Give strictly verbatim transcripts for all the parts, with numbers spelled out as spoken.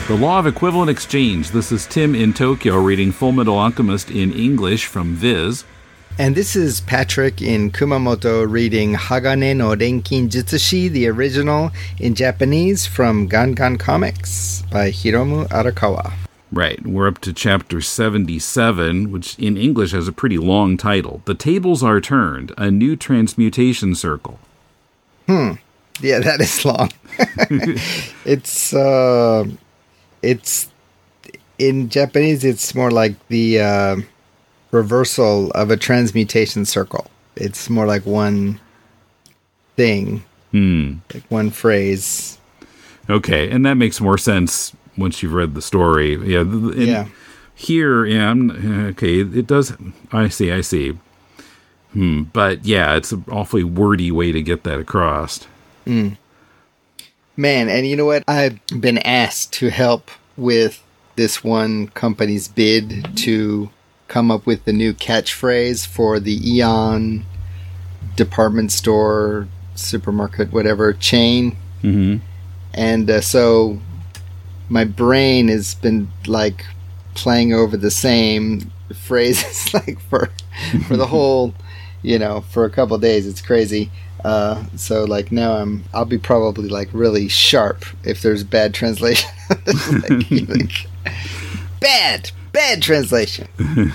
The Law of Equivalent Exchange. This is Tim in Tokyo reading Fullmetal Alchemist in English from Viz. And this is Patrick in Kumamoto reading Hagane no Renkin Jutsushi, the original in Japanese from Gangan Comics by Hiromu Arakawa. Right, we're up to chapter seventy-seven, which in English has a pretty long title. The Tables Are Turned, a New Transmutation Circle. Hmm, yeah, that is long. it's, uh, it's, in Japanese, it's more like the, uh, reversal of a transmutation circle. It's more like one thing, hmm. like one phrase. Okay, and that makes more sense once you've read the story. Yeah, yeah. Here, yeah, I'm, okay, it does. I see, I see. Hmm, but yeah, it's an awfully wordy way to get that across. Mm. Man, and you know what? I've been asked to help with this one company's bid to come up with the new catchphrase for the Aeon department store, supermarket, whatever chain. Mm-hmm. And uh, so my brain has been like playing over the same phrases like for for the whole, you know, for a couple of days. It's crazy. Uh, so like now I'm I'll be probably like really sharp if there's bad translation. like, like, bad. Bad translation.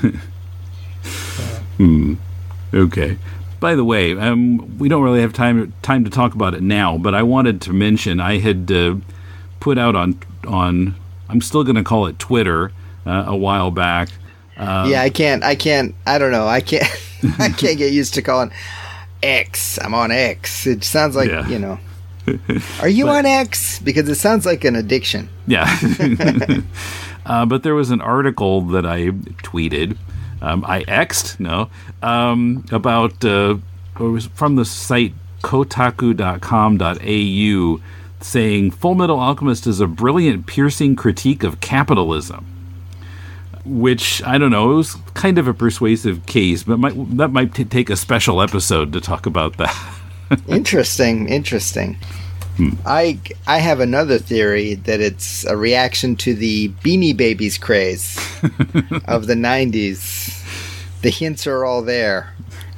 hmm. Okay. By the way, um, we don't really have time time to talk about it now, but I wanted to mention I had uh, put out on on I'm still going to call it Twitter uh, a while back. Uh, yeah, I can't. I can't. I don't know. I can't. I can't get used to calling X. I'm on X. It sounds like yeah. you know. Are you but, on X? Because it sounds like an addiction. Yeah. Uh, but there was an article that I tweeted, um, I X'd, no, um, about, uh, it was from the site kotaku dot com dot a u saying Fullmetal Alchemist is a brilliant, piercing critique of capitalism. Which, I don't know, it was kind of a persuasive case, but might, that might t- take a special episode to talk about that. Interesting, interesting. Hmm. I I have another theory that it's a reaction to the Beanie Babies craze of the nineties. The hints are all there.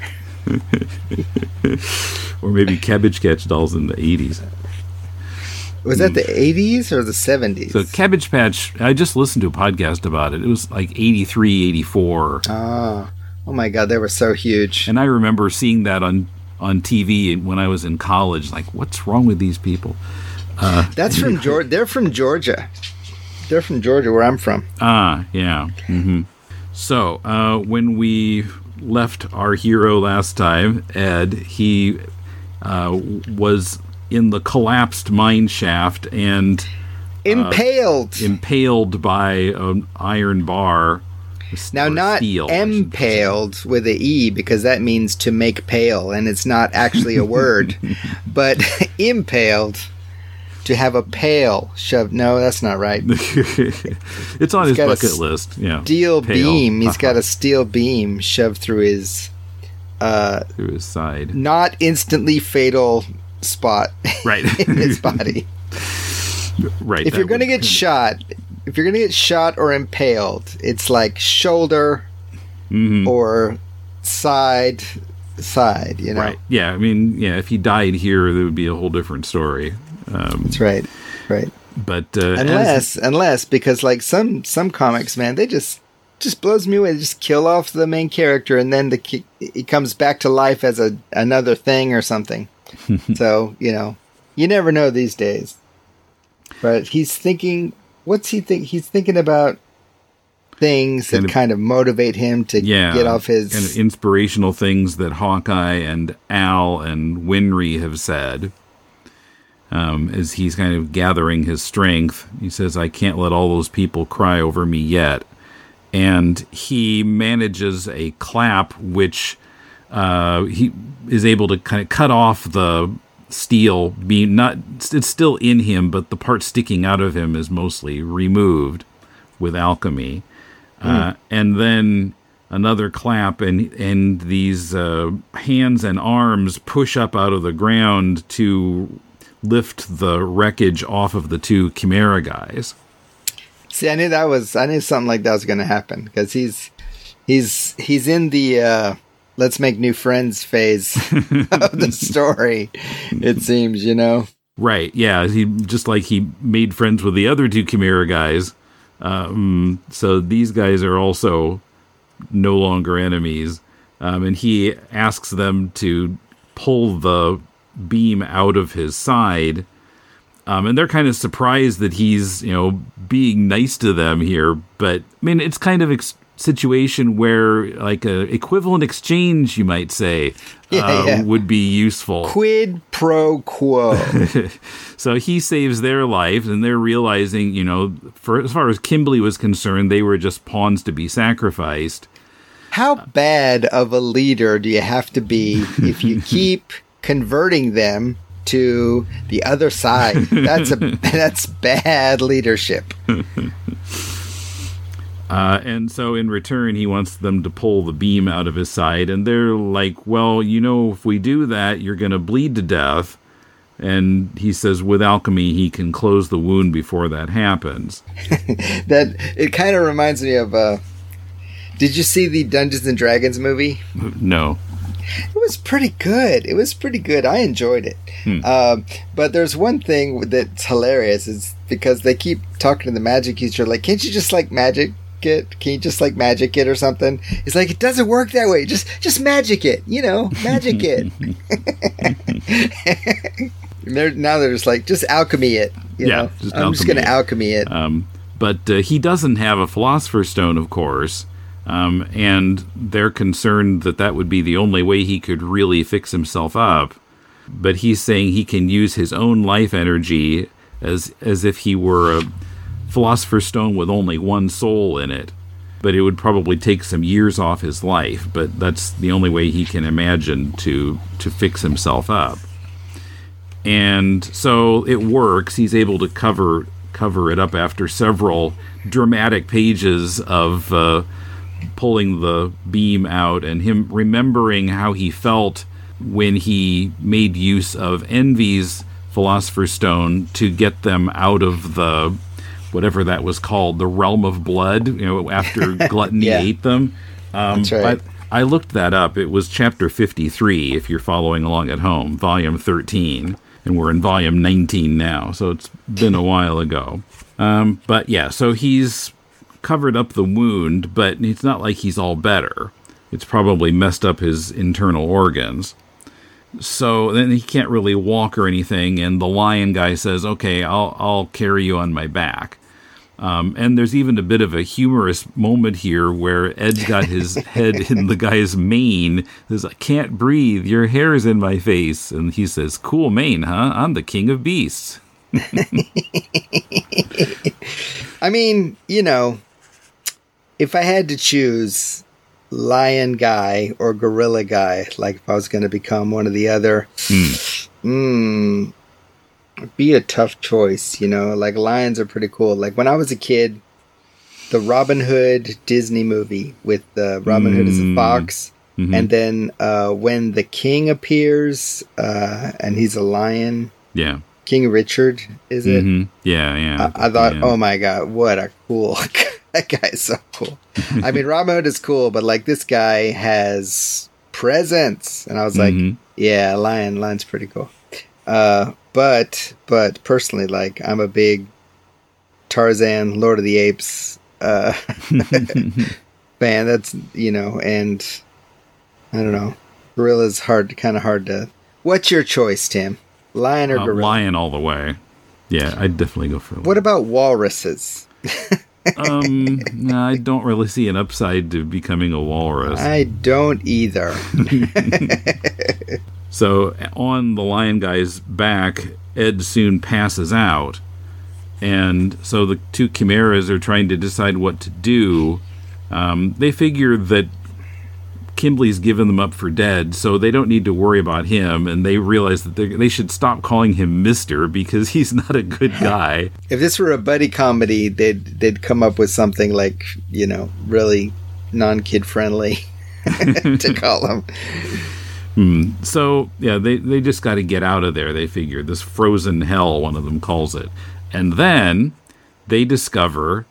Or maybe Cabbage Patch Dolls in the eighties. Was that the eighties or the seventies? So Cabbage Patch, I just listened to a podcast about it. It was like eighty-three, eighty-four. Oh, oh my God, they were so huge. And I remember seeing that on on T V when I was in college. Like, what's wrong with these people? Uh, That's from Georgia. They're from Georgia. They're from Georgia, where I'm from. Ah, yeah. Mm-hmm. So, uh, when we left our hero last time, Ed, he uh, was in the collapsed mine shaft and uh, impaled, impaled by an iron bar. Now, not steel, impaled with an E, because that means to make pale, and it's not actually a word, but impaled, to have a pail shoved. No, that's not right. It's on He's his bucket list. Yeah, steel pale. beam. He's got a steel beam shoved through his uh, through his side. Not instantly fatal spot right in his body. Right. If you're going to get shot. If you're going to get shot or impaled, it's like shoulder mm-hmm. or side, side, you know? Right. Yeah, I mean, yeah, if he died here, there would be a whole different story. Um, That's right. Right. But, uh, Unless, as, unless, because like some, some comics, man, they just, just blows me away. They just kill off the main character and then the he comes back to life as a another thing or something. So, you know, you never know these days. But he's thinking... What's he think? He's thinking about things that kind of, kind of motivate him to yeah, get off his... and inspirational things that Hawkeye and Al and Winry have said. Um, as he's kind of gathering his strength, he says, I can't let all those people cry over me yet. And he manages a clap, which uh, he is able to kind of cut off the... steel beam. Not it's still in him, but the part sticking out of him is mostly removed with alchemy. Mm. Uh, and then another clap, and and these uh, hands and arms push up out of the ground to lift the wreckage off of the two Chimera guys. See, I knew that was, I knew something like that was going to happen because he's, he's, he's in the, uh, let's make new friends phase of the story, it seems, you know? Right, yeah. He just like he made friends with the other two Chimera guys. Um, so these guys are also no longer enemies. Um, and he asks them to pull the beam out of his side. Um, and they're kind of surprised that he's, you know, being nice to them here. But, I mean, it's kind of a situation where, like, a equivalent exchange, you might say, yeah, uh, yeah. would be useful. Quid pro quo. So he saves their lives, and they're realizing, you know, for as far as Kimblee was concerned, they were just pawns to be sacrificed. How bad of a leader do you have to be if you keep converting them to the other side? That's a that's bad leadership. Uh, and so in return, he wants them to pull the beam out of his side. And they're like, well, you know, if we do that, you're going to bleed to death. And he says with alchemy, he can close the wound before that happens. That it kind of reminds me of, uh, did you see the Dungeons and Dragons movie? No. It was pretty good. It was pretty good. I enjoyed it. Hmm. Um, but there's one thing that's hilarious is because they keep talking to the magic user, like, can't you just like magic it? Can you just like magic it or something? It's like, it doesn't work that way. Just just magic it, you know, magic it. they're, now they're just like, just alchemy it. You yeah, know? just I'm just going to alchemy it. Um, but uh, he doesn't have a Philosopher's Stone, of course. Um, and they're concerned that that would be the only way he could really fix himself up. But he's saying he can use his own life energy as as if he were a Philosopher's Stone with only one soul in it. But it would probably take some years off his life. But that's the only way he can imagine to to fix himself up. And so it works. He's able to cover cover it up after several dramatic pages of uh, pulling the beam out and him remembering how he felt when he made use of Envy's Philosopher's Stone to get them out of the, whatever that was called, the realm of blood, you know, after Gluttony yeah. ate them. Um, That's right. I, I looked that up. It was chapter fifty-three, if you're following along at home, volume thirteen, and we're in volume nineteen now, so it's been a while ago. Um, but yeah, so he's covered up the wound, but it's not like he's all better. It's probably messed up his internal organs. So then he can't really walk or anything, and the lion guy says, okay, I'll I'll carry you on my back. Um, and there's even a bit of a humorous moment here where Ed's got his head in the guy's mane. He says, I can't breathe, your hair's in my face. And he says, cool mane, huh? I'm the king of beasts. I mean, you know, if I had to choose lion guy or gorilla guy, like if I was going to become one or the other, mm. Mm, it'd be a tough choice, you know. Like, lions are pretty cool. Like, when I was a kid, the Robin Hood Disney movie with uh, Robin mm. Hood as a fox, mm-hmm. and then uh, when the king appears uh, and he's a lion, yeah, King Richard, is it? Mm-hmm. Yeah, yeah. I, I thought, yeah. oh my god, what a cool that guy is so cool. I mean, Robin Hood is cool, but like, this guy has presence, and I was like, mm-hmm. yeah, lion, lion's pretty cool. Uh, but but personally, like, I'm a big Tarzan, Lord of the Apes uh, fan. That's, you know, and I don't know, gorilla's hard, kind of hard to. What's your choice, Tim? Lion or uh, gorilla? Lion all the way. Yeah, I'd definitely go for. What about walruses? um, no, I don't really see an upside to becoming a walrus. I don't either. So on the lion guy's back, Ed soon passes out, and so the two chimeras are trying to decide what to do. Um, they figure that Kimblee's given them up for dead, so they don't need to worry about him, and they realize that they should stop calling him Mister because he's not a good guy. If this were a buddy comedy, they'd they'd come up with something like, you know, really non-kid friendly to call him. Hmm. So, yeah, they, they just got to get out of there, they figure. This frozen hell, one of them calls it. And then they discover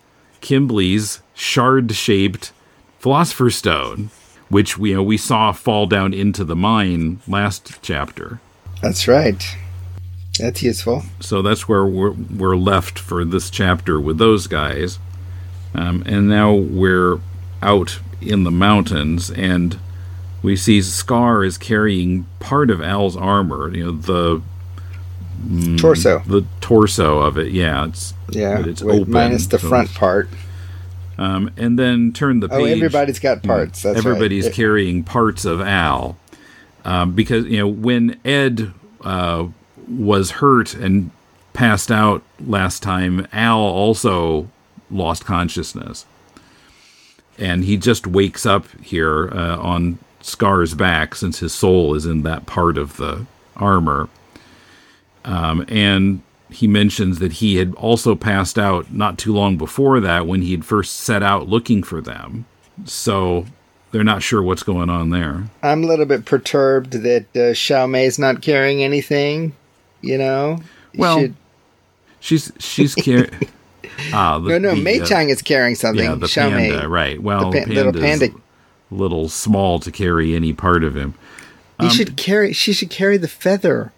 Kimblee's shard-shaped Philosopher's Stone, which we, you know, we saw fall down into the mine last chapter. That's right. That's useful. So that's where we're, we're left for this chapter with those guys. Um, and now we're out in the mountains, and we see Scar is carrying part of Al's armor, you know, the mm, torso. The torso of it, yeah. It's, yeah, it's with, open. Minus the so, front part. Um, and then turn the page. Oh, everybody's got parts. That's everybody's right. carrying parts of Al. Um, because, you know, when Ed uh, was hurt and passed out last time, Al also lost consciousness. And he just wakes up here uh, on Scar's back, since his soul is in that part of the armor. Um, and he mentions that he had also passed out not too long before that, when he had first set out looking for them. So they're not sure what's going on there. I'm a little bit perturbed that uh, Xiao Mei's not carrying anything, you know? You well, should... she's she's carrying... ah, the, no, no, the, Mei uh, Chang is carrying something. Yeah, the Xiao panda, Mei. right. Well, the pa- the little panda. a little small to carry any part of him. He Um, should carry. She should carry the feather.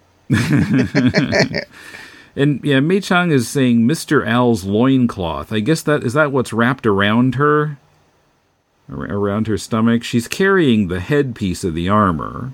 And yeah, Mei Chang is saying Mister Al's loincloth. I guess that is that what's wrapped around her? Ar- Around her stomach? She's carrying the headpiece of the armor.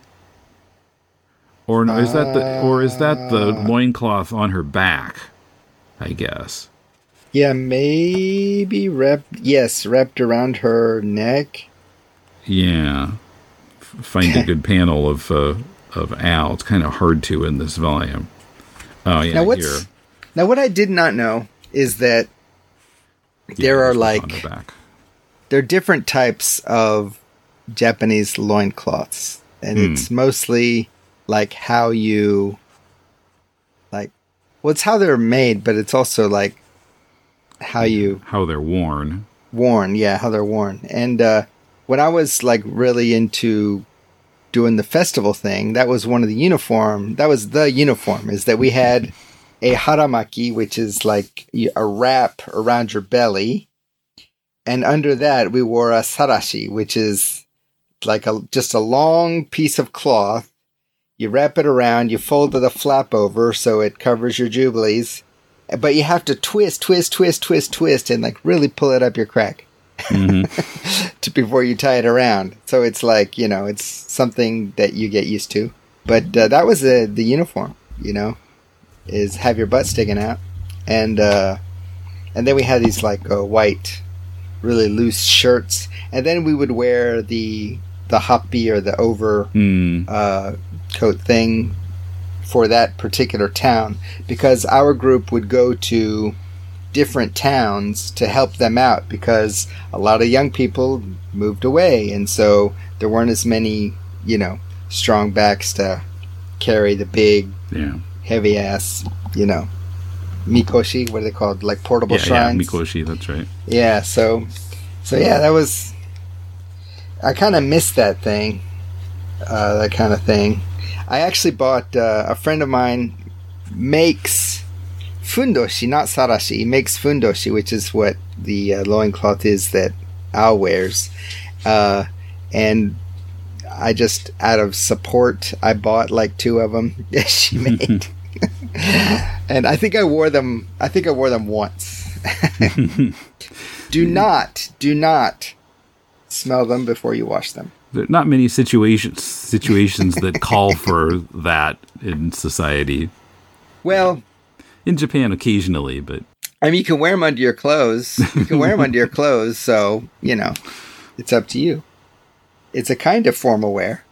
Or no, is that the or is that the loincloth on her back? I guess. Yeah, maybe wrapped. Yes, wrapped around her neck. Yeah. F- Find a good panel of uh, of Al. It's kind of hard to in this volume. Oh yeah, now what's here. now what I did not know is that Yeah, there are there's one on like the back. there are different types of Japanese loincloths, and Hmm. it's mostly like how you like. Well, it's how they're made, but it's also like how you How they're worn. worn. Yeah, how they're worn. And uh, when I was like really into doing the festival thing, that was one of the uniform. That was the uniform, is that we had a haramaki, which is like a wrap around your belly. And under that, we wore a sarashi, which is like a just a long piece of cloth. You wrap it around, you fold the flap over so it covers your jubilees. But you have to twist, twist, twist, twist, twist, and like really pull it up your crack. Mm-hmm. to, before you tie it around. So it's like, you know, it's something that you get used to. But uh, that was the, the uniform, you know, is have your butt sticking out. And uh, and then we had these like uh, white, really loose shirts. And then we would wear the the happy or the over Mm. uh, coat thing for that particular town, because our group would go to different towns to help them out, because a lot of young people moved away, and so there weren't as many, you know, strong backs to carry the big, Yeah. heavy ass, you know, mikoshi. What are they called? Like portable Yeah, yeah, shrines. Mikoshi, that's right. Yeah. So, so yeah, that was. I kind of missed that thing, uh, that kind of thing. I actually bought uh, a friend of mine makes fundoshi, not sarashi. He makes fundoshi, which is what the uh, loincloth is that Al wears. Uh, and I just, out of support, I bought like two of them that she made. And I think I wore them, I think I wore them once. Do not, do not smell them before you wash them. There are not many situations situations that call for that in society. Well, In Japan, occasionally, but I mean, you can wear them under your clothes. You can wear them under your clothes, so, you know, it's up to you. It's a kind of formal wear.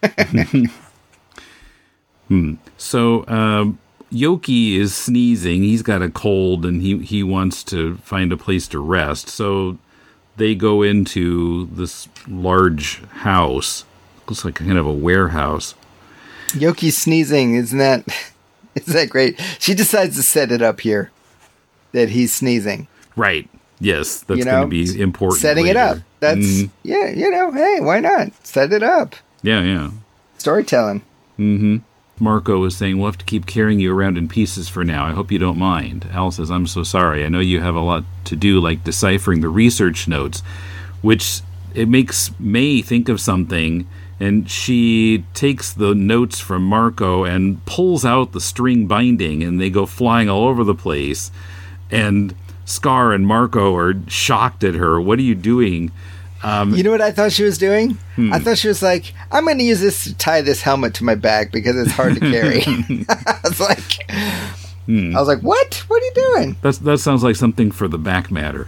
hmm. So um, Yoki is sneezing. He's got a cold, and he, he wants to find a place to rest. So they go into this large house. Looks like kind of a warehouse. Yoki's sneezing, isn't that, isn't that great? She decides to set it up here, that he's sneezing. Right. Yes, that's You going know, to be important. Setting it later. up. That's, Mhm. yeah, you know, hey, why not? Set it up. Yeah, yeah. Storytelling. Mm-hmm. Marco is saying, we'll have to keep carrying you around in pieces for now. I hope you don't mind. Al says, I'm so sorry. I know you have a lot to do, like deciphering the research notes, which it makes May think of something, and she takes the notes from Marco and pulls out the string binding, and they go flying all over the place. And Scar and Marco are shocked at her. What are you doing? Um, you know what I thought she was doing? Hmm. I thought she was like, I'm going to use this to tie this helmet to my back because it's hard to carry. I was like, hmm. I was like, what? What are you doing? That's, that sounds like something for the Back Matter.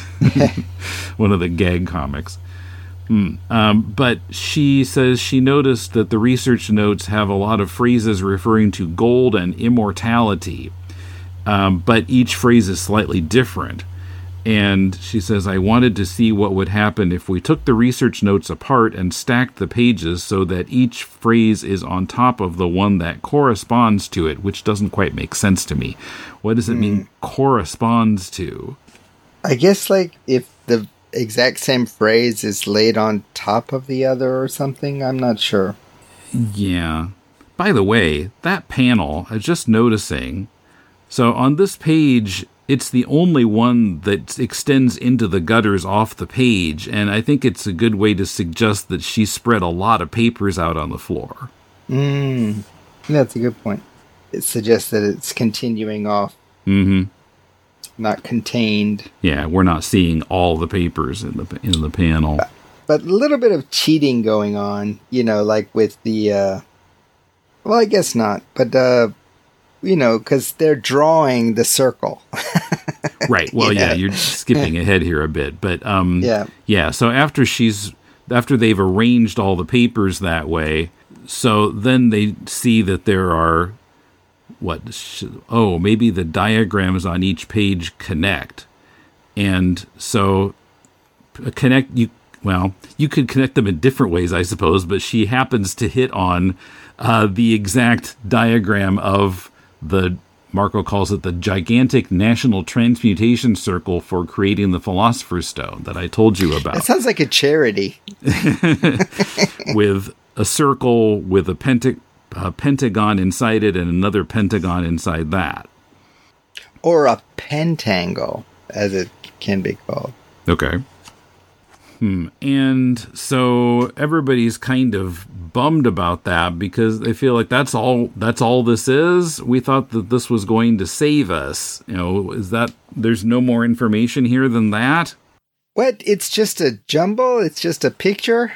One of the gag comics. Hmm. Um, but she says she noticed that the research notes have a lot of phrases referring to gold and immortality. Um, but each phrase is slightly different. And she says, I wanted to see what would happen if we took the research notes apart and stacked the pages so that each phrase is on top of the one that corresponds to it, which doesn't quite make sense to me. What does it mm. mean, corresponds to? I guess, like, if the exact same phrase is laid on top of the other or something, I'm not sure. Yeah. By the way, that panel, I was just noticing, so on this page, it's the only one that extends into the gutters off the page, and I think it's a good way to suggest that she spread a lot of papers out on the floor. Mm, that's a good point. It suggests that it's continuing off. Mm-hmm. Not contained. Yeah, we're not seeing all the papers in the in the panel. But, but a little bit of cheating going on, you know, like with the, uh, well, I guess not, but, uh, you know, because they're drawing the circle. Right. Well, yeah. yeah, you're skipping ahead here a bit. But, um, yeah. yeah, so after she's, after they've arranged all the papers that way, so then they see that there are, what, sh- oh, maybe the diagrams on each page connect. And so connect, you, well, you could connect them in different ways, I suppose, but she happens to hit on uh, the exact diagram of the, Marco calls it the gigantic national transmutation circle for creating the Philosopher's Stone that I told you about. It sounds like a charity. With a circle with a, penta- a pentagon inside it and another pentagon inside that. Or a pentangle, as it can be called. Okay. Hmm. And so everybody's kind of bummed about that because they feel like that's all that's all this is. We thought that this was going to save us. You know, is that there's no more information here than that? What? It's just a jumble? It's just a picture?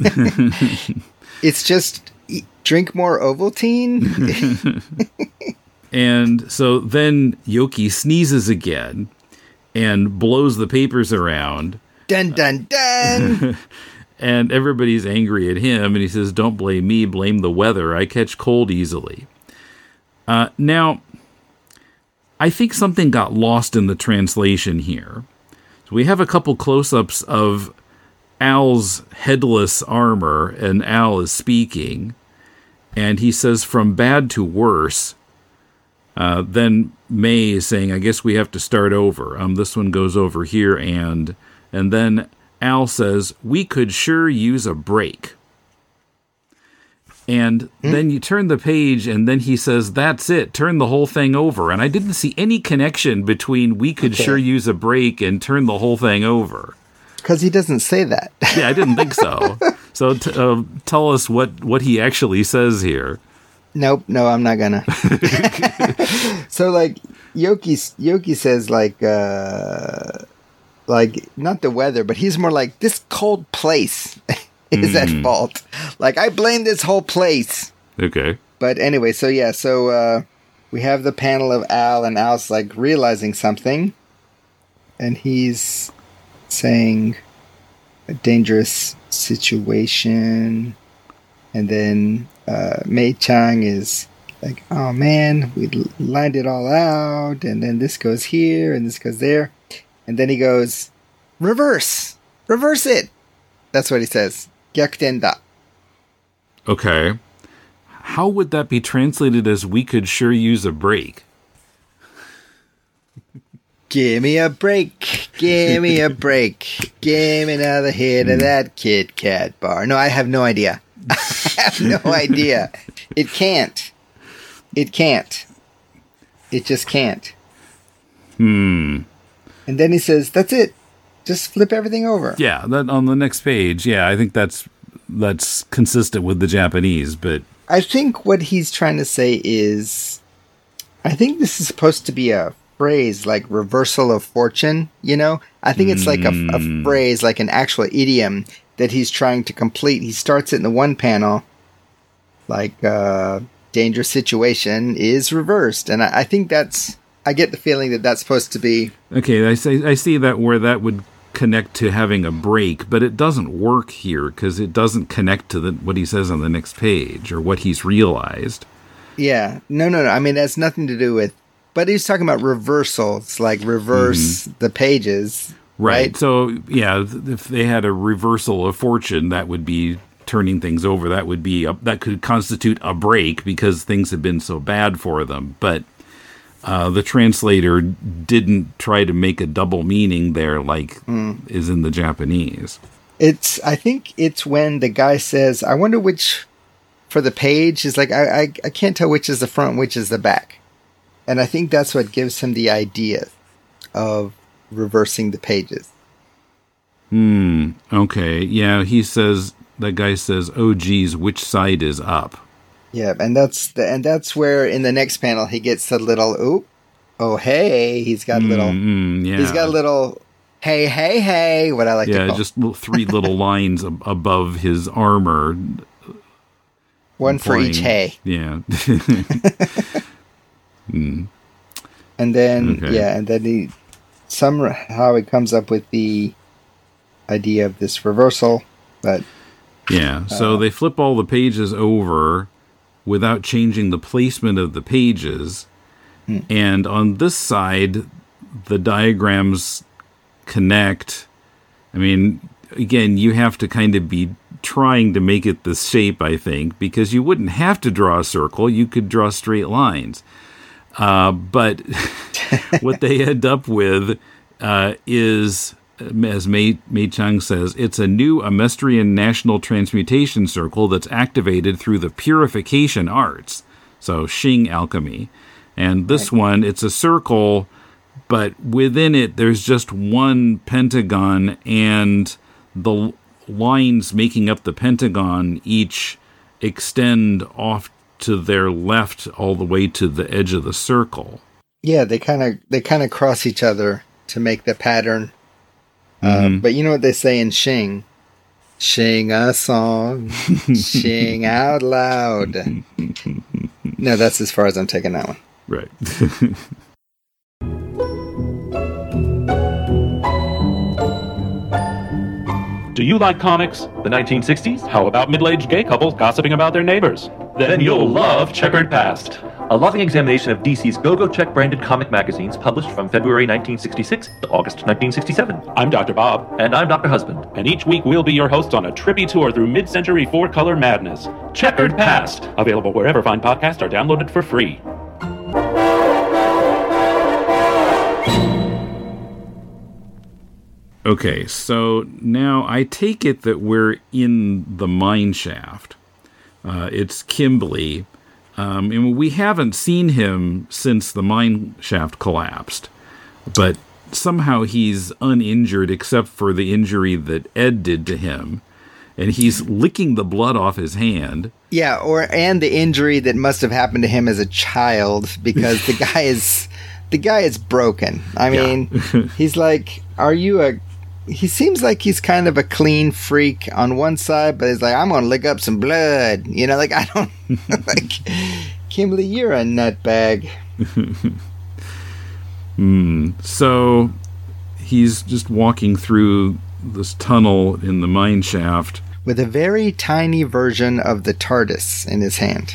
It's just eat, drink more Ovaltine? And so then Yoki sneezes again and blows the papers around. Dun, dun, dun! And everybody's angry at him, and he says, don't blame me, blame the weather. I catch cold easily. Uh, now, I think something got lost in the translation here. So we have a couple close-ups of Al's headless armor, and Al is speaking, and he says, from bad to worse. Uh, then May is saying, I guess we have to start over. Um, this one goes over here, and... And then Al says, we could sure use a break. And mm. then you turn the page, and then he says, that's it, turn the whole thing over. And I didn't see any connection between we could okay. sure use a break and turn the whole thing over. Because he doesn't say that. Yeah, I didn't think so. So t- uh, tell us what, what he actually says here. Nope, no, I'm not gonna. So, like, Yoki, Yoki says, like, uh... like, not the weather, but he's more like, this cold place is mm. at fault. Like, I blame this whole place. Okay. But anyway, so yeah, so uh, we have the panel of Al, and Al's, like, realizing something. And he's saying, a dangerous situation. And then uh, Mei Chang is like, oh man, we lined it all out. And then this goes here, and this goes there. And then he goes, reverse, reverse it. That's what he says. Gyakuten da. Okay. How would that be translated as we could sure use a break? Give me a break. Give me a break. Give me another hit of that Kit Kat bar. No, I have no idea. I have no idea. It can't. It can't. It just can't. Hmm. And then he says, that's it. Just flip everything over. Yeah, that on the next page. Yeah, I think that's that's consistent with the Japanese, but I think what he's trying to say is, I think this is supposed to be a phrase like reversal of fortune, you know? I think it's like a, a phrase, like an actual idiom that he's trying to complete. He starts it in the one panel, like, uh, dangerous situation is reversed. And I, I think that's, I get the feeling that that's supposed to be... Okay, I say I see that where that would connect to having a break, but it doesn't work here because it doesn't connect to the, what he says on the next page or what he's realized. Yeah. No, no, no. I mean, that's nothing to do with... But he's talking about reversals, like reverse mm-hmm. the pages. Right. right. So, yeah, if they had a reversal of fortune, that would be turning things over. That would be a, that could constitute a break because things have been so bad for them. But uh, the translator didn't try to make a double meaning there like mm. is in the Japanese. It's. I think it's when the guy says, I wonder which, for the page, is like, I, I, I can't tell which is the front, which is the back. And I think that's what gives him the idea of reversing the pages. Hmm. Okay. Yeah, he says, that guy says, oh, geez, which side is up? Yeah, and that's the, and that's where in the next panel he gets the little, oop, oh, hey, he's got a little, mm, yeah. he's got a little, hey, hey, hey, what I like yeah, to call. just little, three little lines ab- above his armor. One for each hey. Yeah. Mm. And then, okay. yeah, and then he somehow he comes up with the idea of this reversal, but yeah. So uh, they flip all the pages over without changing the placement of the pages, hmm. and on this side, the diagrams connect. I mean, again, you have to kind of be trying to make it this shape, I think, because you wouldn't have to draw a circle; you could draw straight lines. Uh, but what they end up with uh, is, as Mei, Mei Chang says, it's a new Amestrian national transmutation circle that's activated through the purification arts. So Xing alchemy. And this one, it's a circle, but within it, there's just one pentagon, and the lines making up the pentagon each extend off to their left all the way to the edge of the circle. Yeah, they kind of they kind of cross each other to make the pattern. Mm-hmm. Uh, but you know what they say in Xing? Sing a song, sing out loud. No, that's as far as I'm taking that one. Right. Do you like comics? The nineteen sixties? How about middle-aged gay couples gossiping about their neighbors? Then you'll love Checkered Past, a loving examination of D C's Go-Go Check branded comic magazines published from February nineteen sixty-six to August nineteen sixty-seven. I'm Doctor Bob. And I'm Doctor Husband. And each week we'll be your hosts on a trippy tour through mid-century four-color madness. Checkered Past, available wherever fine podcasts are downloaded for free. Okay, so now I take it that we're in the mine shaft. Uh, it's Kimberly. Um, and we haven't seen him since the mine shaft collapsed. But somehow he's uninjured except for the injury that Ed did to him. And he's licking the blood off his hand. Yeah, or and the injury that must have happened to him as a child, because the guy is the guy is broken. I mean, yeah. He's like, are you a... He seems like he's kind of a clean freak on one side, but he's like, I'm going to lick up some blood. You know, like, I don't... like, Kimberly, you're a nutbag. mm. So, he's just walking through this tunnel in the mine shaft. With a very tiny version of the TARDIS in his hand.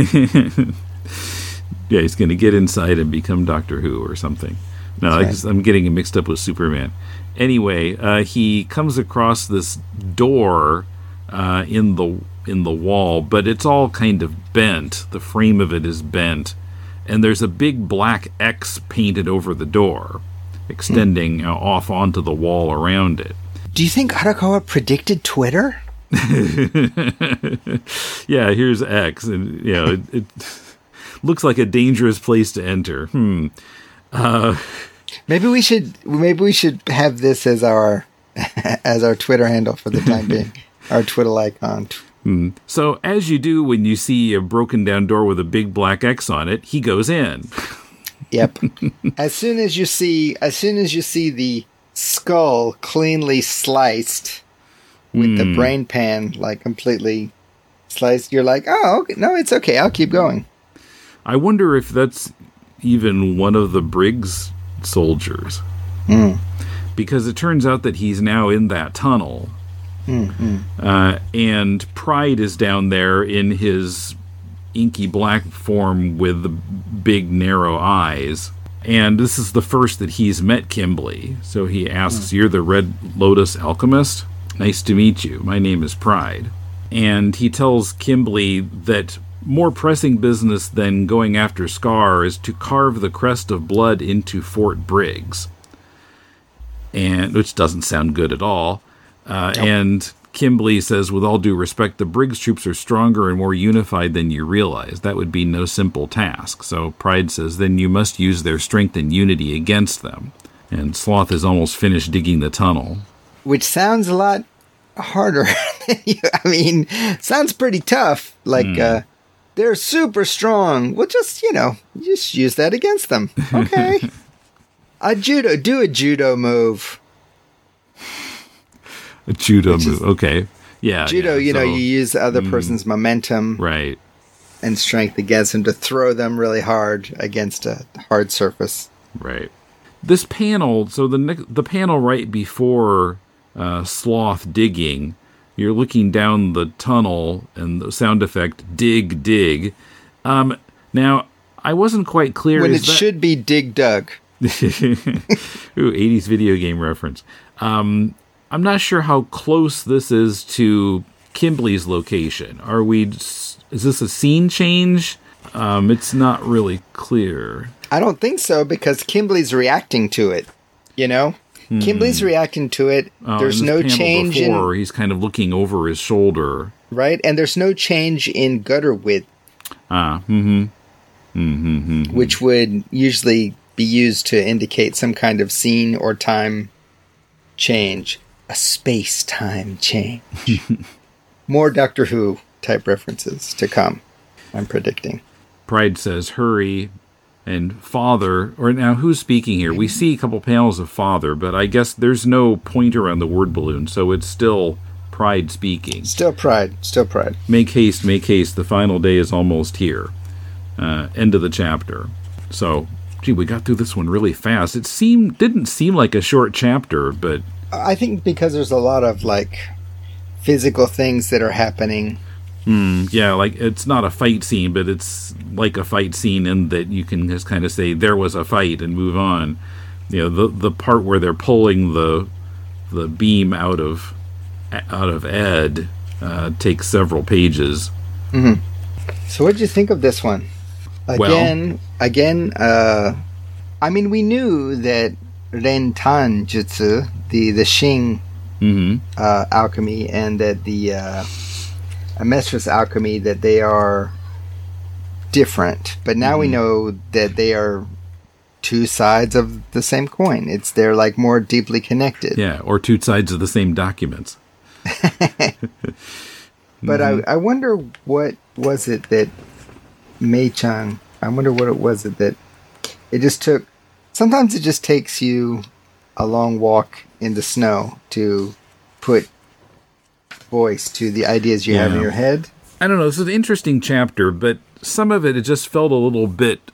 Yeah, he's going to get inside and become Doctor Who or something. No, I guess I'm getting him mixed up with Superman. Anyway, uh, he comes across this door uh, in the in the wall, but it's all kind of bent. The frame of it is bent, and there's a big black X painted over the door, extending hmm. uh, off onto the wall around it. Do you think Arakawa predicted Twitter? Yeah, here's X, and you know, it, it, looks like a dangerous place to enter. Hmm. Uh, maybe we should maybe we should have this as our as our Twitter handle for the time being. Our Twitter icon. hmm. So, as you do when you see a broken down door with a big black X on it, he goes in. Yep. As soon as you see as soon as you see the skull cleanly sliced with the brain pan like completely sliced, you're like, oh, okay. No, it's okay. I'll keep going. I wonder if that's even one of the Briggs soldiers. Mm. Because it turns out that he's now in that tunnel. Mm-hmm. Uh, and Pride is down there in his inky black form with the big narrow eyes. And this is the first that he's met Kimblee. So he asks, mm. You're the Red Lotus alchemist? Nice to meet you. My name is Pride. And he tells Kimblee that more pressing business than going after Scar is to carve the crest of blood into Fort Briggs. And which doesn't sound good at all. Uh, nope. And Kimblee says, with all due respect, the Briggs troops are stronger and more unified than you realize. That would be no simple task. So Pride says, then you must use their strength and unity against them. And Sloth is almost finished digging the tunnel. Which sounds a lot harder. I mean, sounds pretty tough. Like, mm. uh, they're super strong. Well, just, you know, just use that against them. Okay. a judo, do a judo move. A judo Which move. Okay. Yeah. Judo, yeah, you so, know, you use the other mm, person's momentum. Right. And strength against them to throw them really hard against a hard surface. Right. This panel, so the the panel right before uh, Sloth digging, you're looking down the tunnel and the sound effect, dig, dig. Um, now, I wasn't quite clear. When is it that... should be dig, dug. Ooh, eighties video game reference. Um, I'm not sure how close this is to Kimblee's location. Are we... Is this a scene change? Um, it's not really clear. I don't think so, because Kimblee's reacting to it, you know? Hmm. Kimblee's reacting to it. Oh, there's no change before, in... He's kind of looking over his shoulder. Right, and there's no change in gutter width. Ah, mm-hmm. Mm-hmm, mm-hmm. Which would usually be used to indicate some kind of scene or time change. A space-time change. More Doctor Who type references to come, I'm predicting. Pride says, hurry, and Father, or now who's speaking here? We see a couple panels of Father, but I guess there's no pointer on the word balloon, so it's still Pride speaking. Still Pride, still Pride. Make haste, make haste, the final day is almost here. Uh, end of the chapter. So, gee, we got through this one really fast. It seemed didn't seem like a short chapter, but... I think because there's a lot of, like, physical things that are happening. Mm, yeah, like, it's not a fight scene, but it's like a fight scene in that you can just kind of say, there was a fight, and move on. You know, the the part where they're pulling the the beam out of out of Ed uh, takes several pages. Mm-hmm. So what did you think of this one? Again, well, again, uh, I mean, we knew that Ren-tan Jutsu, the, the Shing mm-hmm. uh, alchemy, and that the uh, Amestris alchemy, that they are different. But now mm-hmm. we know that they are two sides of the same coin. It's They're like more deeply connected. Yeah, or two sides of the same documents. But mm-hmm. I, I wonder what was it that Mei-chan, I wonder what it was it that it just took, sometimes it just takes you a long walk in the snow to put voice to the ideas you yeah. have in your head. I don't know, this is an interesting chapter, but some of it, it just felt a little bit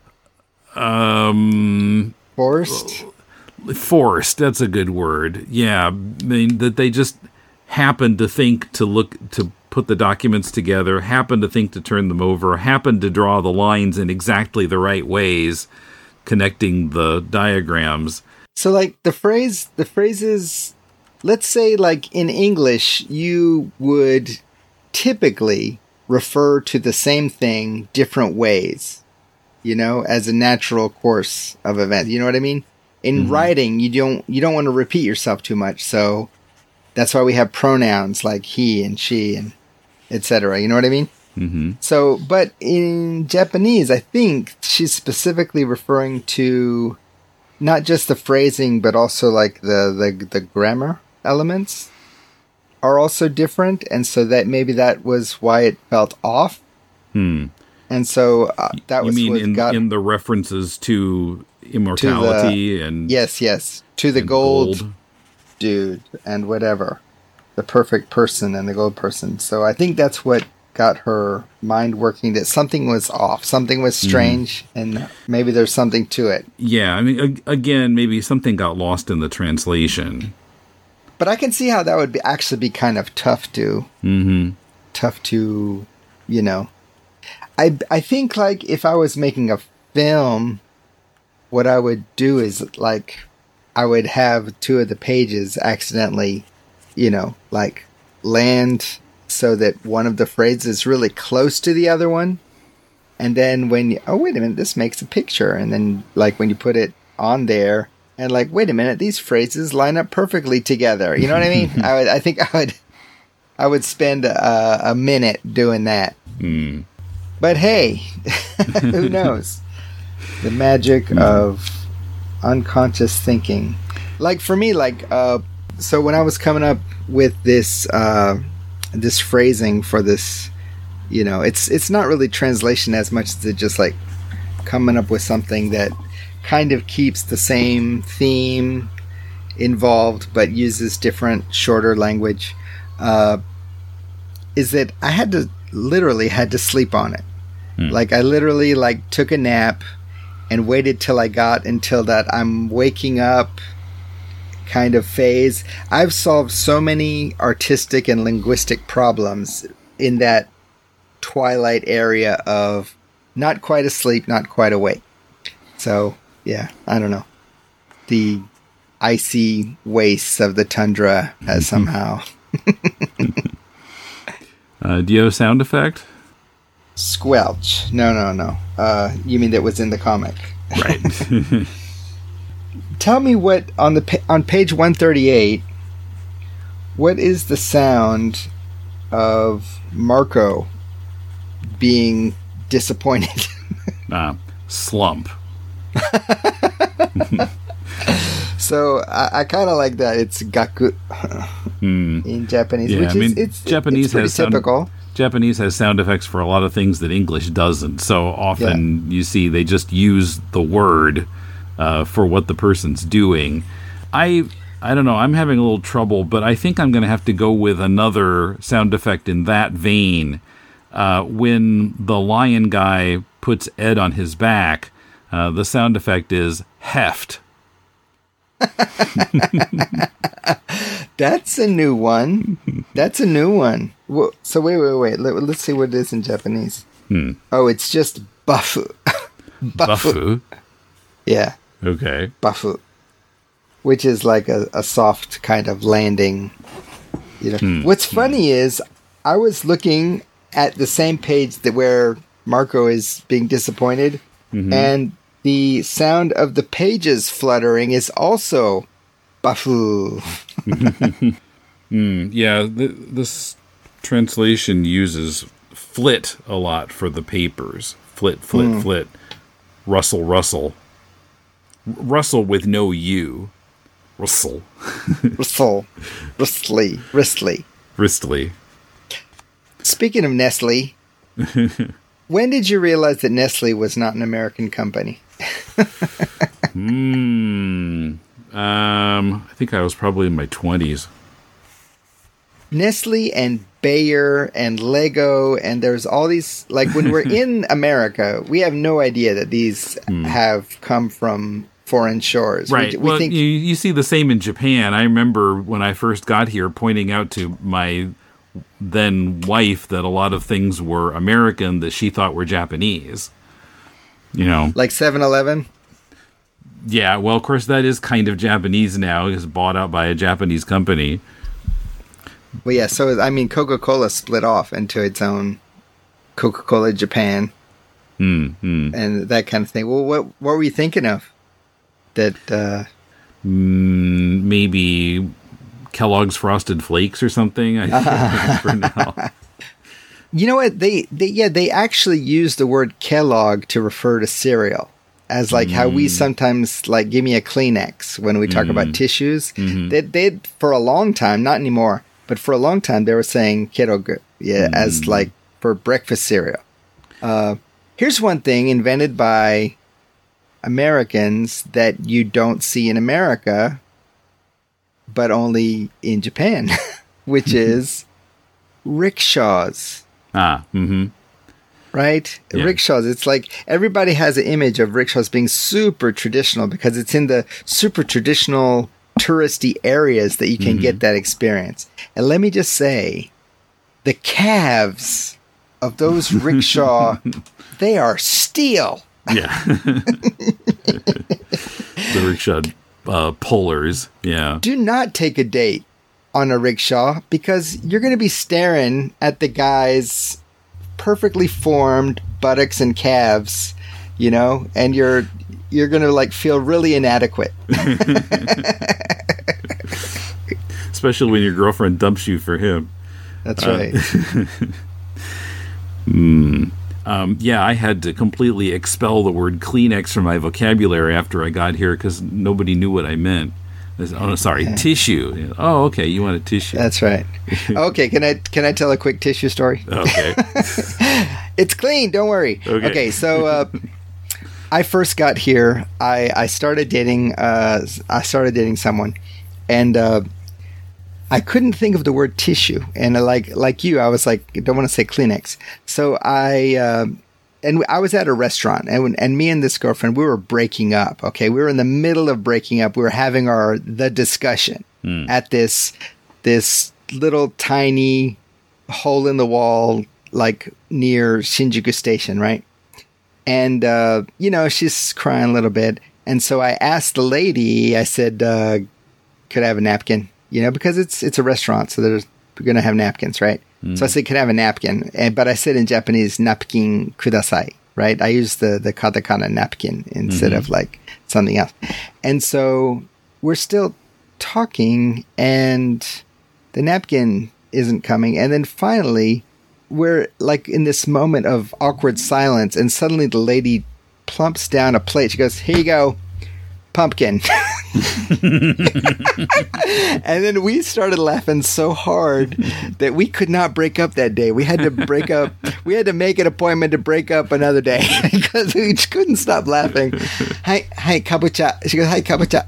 um forced. Forced, that's a good word. Yeah, I mean, that they just happened to think to look to put the documents together, happened to think to turn them over, happened to draw the lines in exactly the right ways, connecting the diagrams. So, like, the phrase, the phrases, let's say, like, in English, you would typically refer to the same thing different ways, you know, as a natural course of events. You know what I mean? In mm-hmm. writing, you don't you don't want to repeat yourself too much, so that's why we have pronouns like he and she and et cetera. You know what I mean? Mm-hmm. So, but in Japanese, I think she's specifically referring to not just the phrasing, but also like the, the, the grammar elements are also different. And so that maybe that was why it felt off. Hmm. And so uh, that you was mean what in, got in the references to immortality to the, and yes, yes, to the and gold, gold dude and whatever, the perfect person and the gold person. So I think that's what got her mind working, that something was off, something was strange, mm. and maybe there's something to it. Yeah, I mean, ag- again, maybe something got lost in the translation. But I can see how that would be actually be kind of tough to, mm-hmm. tough to, you know. I I think like if I was making a film, what I would do is like I would have two of the pages accidentally, you know, like land so that one of the phrases is really close to the other one. And then when you, oh, wait a minute, this makes a picture. And then like when you put it on there and like, wait a minute, these phrases line up perfectly together. You know what I mean? I would, I think I would, I would spend a, a minute doing that. Mm. But hey, who knows? The magic mm. of unconscious thinking. Like for me, like, uh, so when I was coming up with this, uh, this phrasing for this, you know, it's it's not really translation as much as it just like coming up with something that kind of keeps the same theme involved but uses different, shorter language. Uh, is that I had to literally had to sleep on it. Hmm. Like I literally like took a nap and waited till I got until that I'm waking up kind of phase. I've solved so many artistic and linguistic problems in that twilight area of not quite asleep, not quite awake. So, yeah, I don't know. The icy wastes of the tundra has somehow... uh, do you have a sound effect? Squelch. No, no, no. Uh, you mean that was in the comic. Right. Tell me what, on the pa- on page one thirty-eight, what is the sound of Marco being disappointed? uh, slump. So I, I kind of like that. It's gaku mm. in Japanese, yeah, which I mean, is it's, Japanese it's pretty has typical. Sound, Japanese has sound effects for a lot of things that English doesn't. So often yeah. you see they just use the word uh, for what the person's doing. I I don't know. I'm having a little trouble, but I think I'm going to have to go with another sound effect in that vein. Uh, when the lion guy puts Ed on his back, uh, the sound effect is heft. That's a new one. That's a new one. So wait, wait, wait. Let, let's see what it is in Japanese. Hmm. Oh, it's just bafu. Bafu? Yeah. Okay. Bafu. Which is like a, a soft kind of landing. You know. Hmm. What's funny hmm. is I was looking at the same page that where Marco is being disappointed, mm-hmm. and the sound of the pages fluttering is also bafu. mm, yeah, th- this translation uses flit a lot for the papers. Flit, flit, mm. flit. Rustle, rustle. R- rustle with no U. Rustle. Rustle. Rustly. Ristly. Ristly. Speaking of Nestle, when did you realize that Nestle was not an American company? Hmm. Um, I think I was probably in my twenties. Nestle and Bayer and Lego, and there's all these, like when we're in America, we have no idea that these hmm. have come from foreign shores. Right. We, we well, think you, you see the same in Japan. I remember when I first got here pointing out to my then wife that a lot of things were American that she thought were Japanese. You know, like seven eleven. Yeah, well, of course, that is kind of Japanese now. It's bought out by a Japanese company. Well, yeah, so, I mean, Coca-Cola split off into its own Coca-Cola Japan mm, mm. and that kind of thing. Well, what what were you thinking of? That, uh... Mm, maybe Kellogg's Frosted Flakes or something? I can't remember now. You know what? They, they yeah, they actually use the word Kellogg to refer to cereal. As like mm. how we sometimes like give me a Kleenex when we talk mm. about tissues. Mm-hmm. They they for a long time, not anymore, but for a long time they were saying Kellogg, yeah, mm. as like for breakfast cereal. Uh, here's one thing invented by Americans that you don't see in America, but only in Japan, which is rickshaws. Ah, mm-hmm. Right? Yeah. Rickshaws. It's like everybody has an image of rickshaws being super traditional because it's in the super traditional touristy areas that you can mm-hmm. get that experience. And let me just say, the calves of those rickshaw, they are steel. Yeah. The rickshaw uh, pullers. Yeah. Do not take a date on a rickshaw because you're going to be staring at the guy's perfectly formed buttocks and calves, you know, and you're you're going to like feel really inadequate. Especially when your girlfriend dumps you for him. That's right. Uh, mm. Um, yeah, I had to completely expel the word Kleenex from my vocabulary after I got here because nobody knew what I meant. I said, oh, no, sorry, yeah. Tissue. Oh, okay, you want a tissue. That's right. Okay, can I can I tell a quick tissue story? Okay. It's clean, don't worry. Okay, okay so uh, I first got here. I, I started dating. Uh, I started dating someone, and uh, I couldn't think of the word tissue. And uh, like like you, I was like, I don't want to say Kleenex. So I uh, and I was at a restaurant, and and me and this girlfriend, we were breaking up. Okay, we were in the middle of breaking up. We were having our the discussion mm. at this this little tiny hole in the wall, like near Shinjuku Station, right? And uh, you know, she's crying a little bit, and so I asked the lady. I said, uh, "Could I have a napkin?" You know, because it's it's a restaurant, so there's we're gonna have napkins, right? Mm. So I said, "Can I have a napkin?" And but I said in Japanese, "Napkin kudasai," right? I used the the katakana napkin instead mm-hmm. of like something else. And so we're still talking, and the napkin isn't coming. And then finally, we're like in this moment of awkward silence, and suddenly the lady plumps down a plate. She goes, "Here you go, pumpkin." And then we started laughing so hard that we could not break up that day. We had to break up. We had to make an appointment to break up another day because we just couldn't stop laughing. Hi, hi, kabocha. She goes, "Hi, kabocha."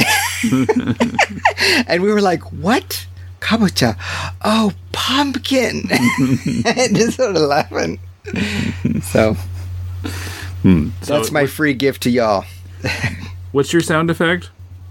And we were like, "What? Kabocha? Oh, pumpkin." And just sort of laughing. So, hmm. so that's my free gift to y'all. What's your sound effect?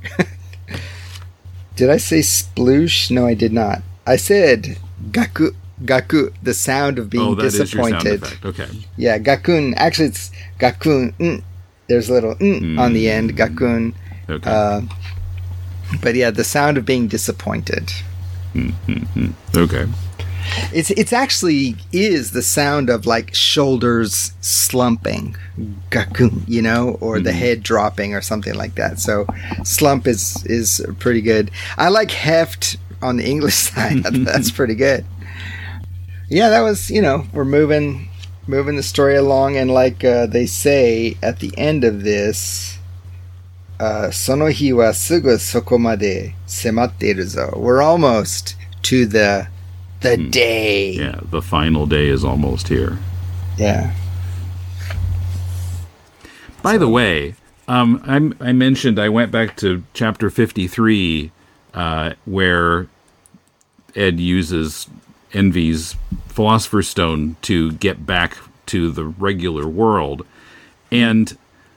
Did I say sploosh? No, I did not. I said gaku, gaku, the sound of being oh, that disappointed. Is your sound effect. Okay. Yeah, gakun. Actually, it's gakun. Mm. There's a little mm, mm. on the end, gakun. Okay. Uh, but yeah, the sound of being disappointed. Mm-hmm. Okay. It's it's actually is the sound of like shoulders slumping, gakun, you know, or mm-hmm. the head dropping or something like that. So slump is is pretty good. I like heft on the English side. That's pretty good. Yeah, that was, you know, we're moving moving the story along, and like uh, they say at the end of this, uh, "Sono hi wa sugu soko made sematteiru zo." We're almost to the The day. Yeah, the final day is almost here. Yeah. By so. the way, um, I, I mentioned I went back to chapter fifty-three, uh, where Ed uses Envy's Philosopher's Stone to get back to the regular world. And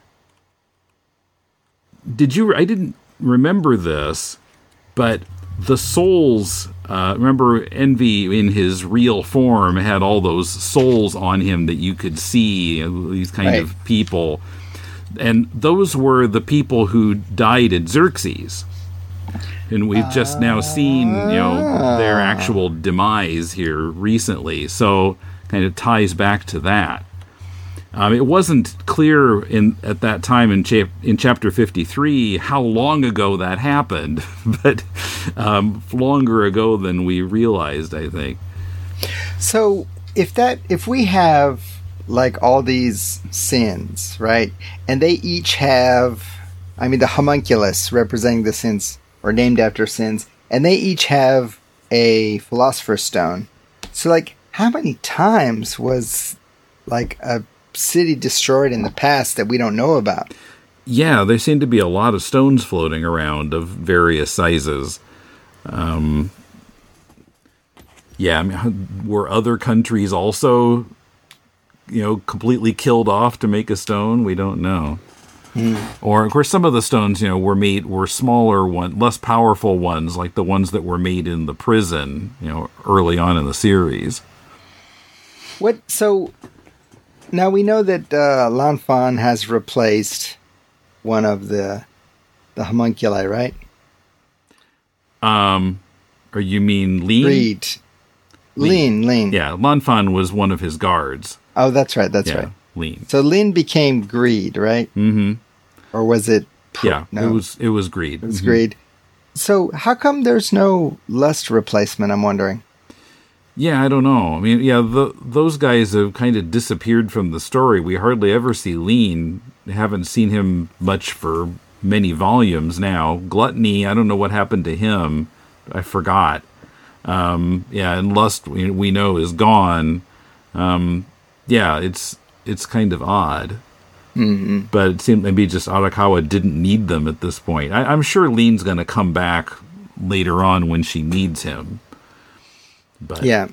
did you? I didn't remember this, but the souls, uh, remember Envy in his real form had all those souls on him that you could see, these kind right. of people. And those were the people who died at Xerxes. And we've just now seen, you know, their actual demise here recently. So kind of ties back to that. Um, it wasn't clear in at that time in, cha- in chapter fifty-three how long ago that happened, but um, longer ago than we realized, I think. So if that if we have like all these sins, right, and they each have, I mean, the homunculus representing the sins or named after sins, and they each have a Philosopher's Stone. So, like, how many times was like a city destroyed in the past that we don't know about? Yeah, there seem to be a lot of stones floating around of various sizes. Um, yeah, I mean, were other countries also, you know, completely killed off to make a stone? We don't know. Mm. Or, of course, some of the stones, you know, were made, were smaller one, less powerful ones, like the ones that were made in the prison, you know, early on in the series. What, so, now we know that uh, Lan Fan has replaced one of the the homunculi, right? Um, or you mean Lean? Greed. Lean, Lean. Yeah, Lan Fan was one of his guards. Oh, that's right, that's yeah, right. Lean. So Lean became Greed, right? Mm-hmm. Or was it... Pro- yeah, no. it was it was Greed. It was mm-hmm. Greed. So how come there's no Lust replacement, I'm wondering? Yeah, I don't know. I mean, yeah, the, those guys have kind of disappeared from the story. We hardly ever see Lean. Haven't seen him much for many volumes now. Gluttony, I don't know what happened to him. I forgot. Um, yeah, and Lust, we, we know, is gone. Um, yeah, it's it's kind of odd. Mm-hmm. But it seemed maybe just Arakawa didn't need them at this point. I, I'm sure Lean's going to come back later on when she needs him. But yeah,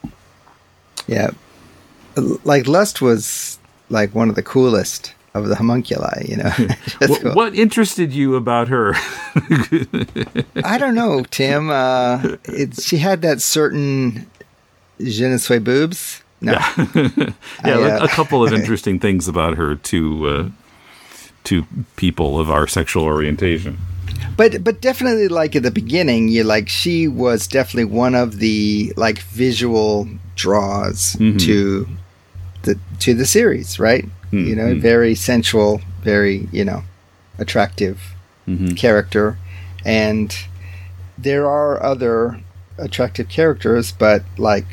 yeah, like Lust was like one of the coolest of the homunculi, you know. what, cool. what interested you about her? I don't know, Tim. Uh, it, she had that certain je ne sais boobs. No, yeah, yeah I, uh, a couple of interesting things about her to uh, to people of our sexual orientation. But but definitely, like at the beginning, you like she was definitely one of the like visual draws mm-hmm. to the to the series, right? Mm-hmm. You know, very sensual, very you know, attractive mm-hmm. character, and there are other attractive characters, but like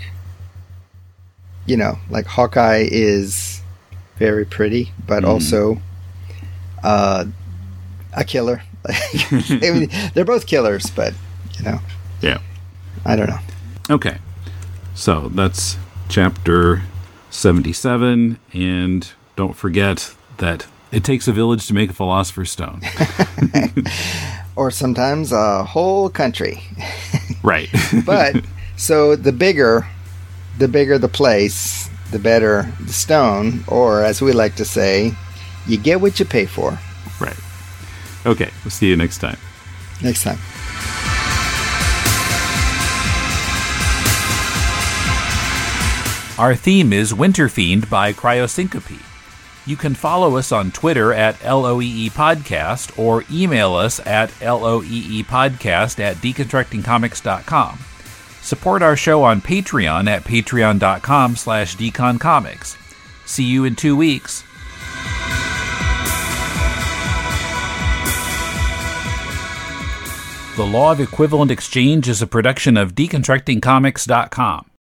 you know, like Hawkeye is very pretty, but mm-hmm. also uh, a killer. I mean, they're both killers, but you know, yeah, I don't know. Okay, so that's chapter seventy-seven, and don't forget that it takes a village to make a Philosopher's Stone, or sometimes a whole country. Right, but so the bigger, the bigger the place, the better the stone, or as we like to say, you get what you pay for. Right. Okay, we'll see you next time. Next time. Our theme is Winter Fiend by Cryosyncope. You can follow us on Twitter at L O E E Podcast or email us at L O E E Podcast at deconstructing comics dot com. Support our show on Patreon at patreon.com slash deconcomics. See you in two weeks. The Law of Equivalent Exchange is a production of deconstructing comics dot com.